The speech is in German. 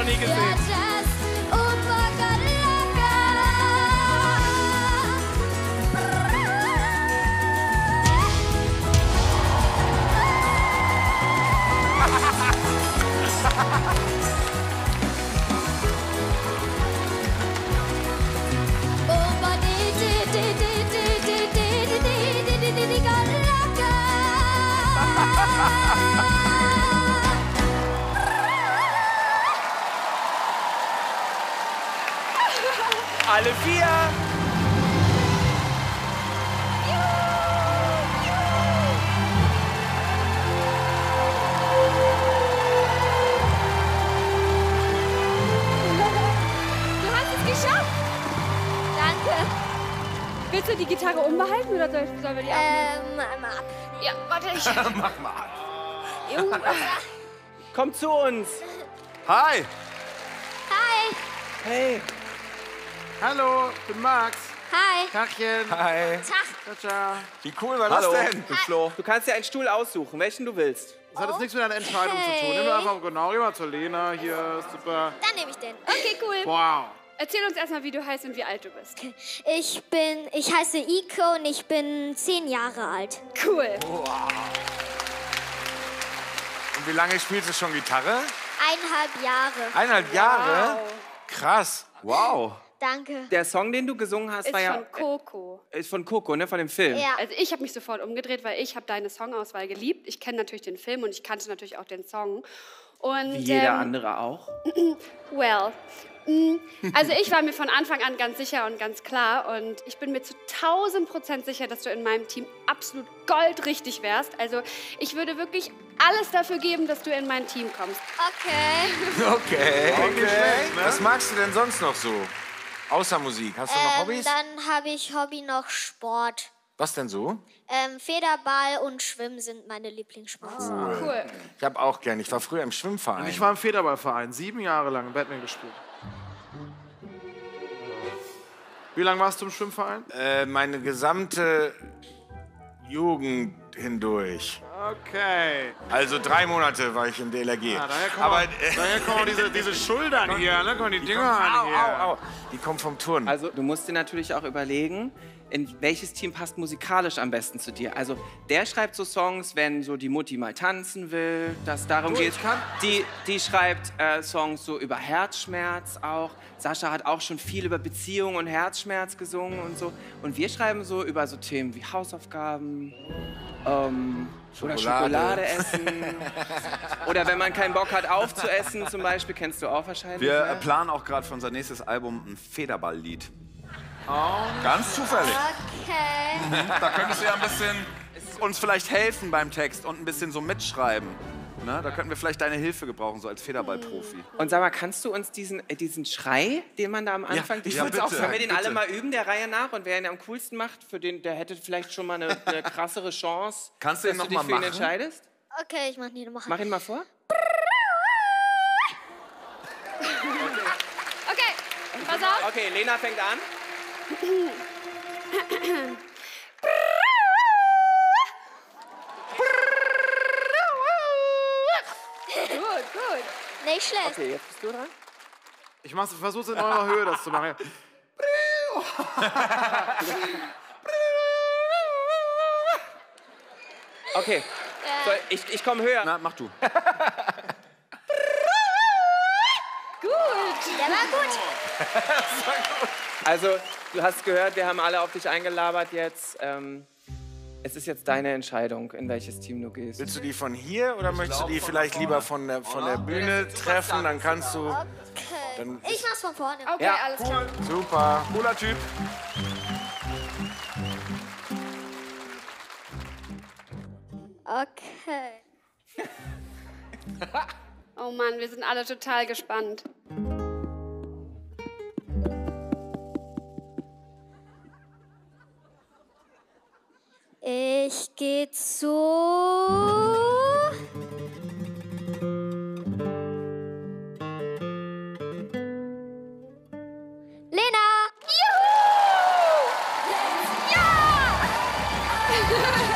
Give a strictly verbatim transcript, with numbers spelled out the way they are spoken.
noch nie gesehen. Alle vier! Du hast es geschafft! Danke. Willst du die Gitarre umbehalten oder soll- sollen wir die abnehmen? Ähm, einmal ab. Ja, warte, ich... Mach mal. Juhu. Komm zu uns. Hi! Hi. Hey. Hallo, ich bin Max. Hi. Tachchen. Hi! Tag. Ciao, ciao. Wie cool war Hallo. das denn? Ich bin Flo. Du kannst dir einen Stuhl aussuchen, welchen du willst. Das hat jetzt nichts mit einer Entscheidung zu tun. Nimm einfach genau, geh mal zur Lena. Hier, super. Dann nehme ich den. Okay, cool. Wow. Erzähl uns erstmal, wie du heißt und wie alt du bist. Ich bin, ich heiße Iko und ich bin zehn Jahre alt. Cool. Und wie lange spielst du schon Gitarre? Eineinhalb Jahre. Eineinhalb Jahre? Krass. Wow. Danke. Der Song, den du gesungen hast, Ist war ja... von Coco. äh, Ist von Coco, ne? Von dem Film. Ja. Also ich habe mich sofort umgedreht, weil ich habe deine Songauswahl geliebt. Ich kenne natürlich den Film und ich kannte natürlich auch den Song. Und, Wie jeder ähm, andere auch. Well. mm, Also ich war mir von Anfang an ganz sicher und ganz klar und ich bin mir zu tausend Prozent sicher, dass du in meinem Team absolut goldrichtig wärst. Also ich würde wirklich alles dafür geben, dass du in mein Team kommst. Okay. Okay. schlecht, ne? Was magst du denn sonst noch so? Außer Musik. Hast du noch Ähm, Hobbys? dann habe ich Hobby noch Sport. Was denn so? Ähm, Federball und Schwimmen sind meine Lieblingssports. Cool. Ich hab auch gern. Ich war früher im Schwimmverein. Ich war im Federballverein, sieben Jahre lang Badminton gespielt. Wie lange warst du im Schwimmverein? äh, meine gesamte Jugend hindurch. Okay. Also drei Monate war ich im D L R G. Ja, daher kommen, Aber auch, daher kommen auch diese, diese Schultern hier, ne? Kommen die Dinger au, an hier. au, au. Die kommen vom Turnen. Also du musst dir natürlich auch überlegen, in welches Team passt musikalisch am besten zu dir. Also der schreibt so Songs, wenn so die Mutti mal tanzen will, dass darum Du, geht. ich kann- Die, die schreibt äh, Songs so über Herzschmerz auch. Sascha hat auch schon viel über Beziehung und Herzschmerz gesungen und so. Und wir schreiben so über so Themen wie Hausaufgaben, ähm, oder Schokolade. Schokolade essen. Oder wenn man keinen Bock hat aufzuessen zum Beispiel, kennst du auch wahrscheinlich. Wir ne? äh, planen auch gerade für unser nächstes Album ein Federballlied. Ganz zufällig. Okay. Da könntest du ja ein bisschen uns vielleicht helfen beim Text und ein bisschen so mitschreiben. Ne? Da könnten wir vielleicht deine Hilfe gebrauchen, so als Federballprofi. Und sag mal, kannst du uns diesen, äh, diesen Schrei, den man da am Anfang... ich ja, würd's auch Können wir sagen, den alle bitte. mal üben, der Reihe nach? Und wer ihn am coolsten macht, für den, der hätte vielleicht schon mal eine, eine krassere Chance, Kannst du ihn dass noch du dich mal mal für ihn machen? entscheidest? Okay, ich mach nie noch. Mach ihn mal vor. Okay, pass auf. Okay, Lena fängt an. Gut, gut. Nicht schlecht. Okay, jetzt bist du dran. Ich versuche in eurer Höhe das zu machen. Okay, so, ich, ich komme höher. Na, mach du. Gut. Der war gut. Also, du hast gehört, wir haben alle auf dich eingelabert jetzt. Ähm, es ist jetzt deine Entscheidung, in welches Team du gehst. Willst du die von hier oder möchtest du die vielleicht lieber von der, von der Bühne treffen? Dann kannst du... Okay. Dann Ich mach's von vorne. Okay, Ja, alles klar. Super. Cooler Typ. Okay. Oh Mann, wir sind alle total gespannt. Ich geh zu Lena. Juhu! Ja!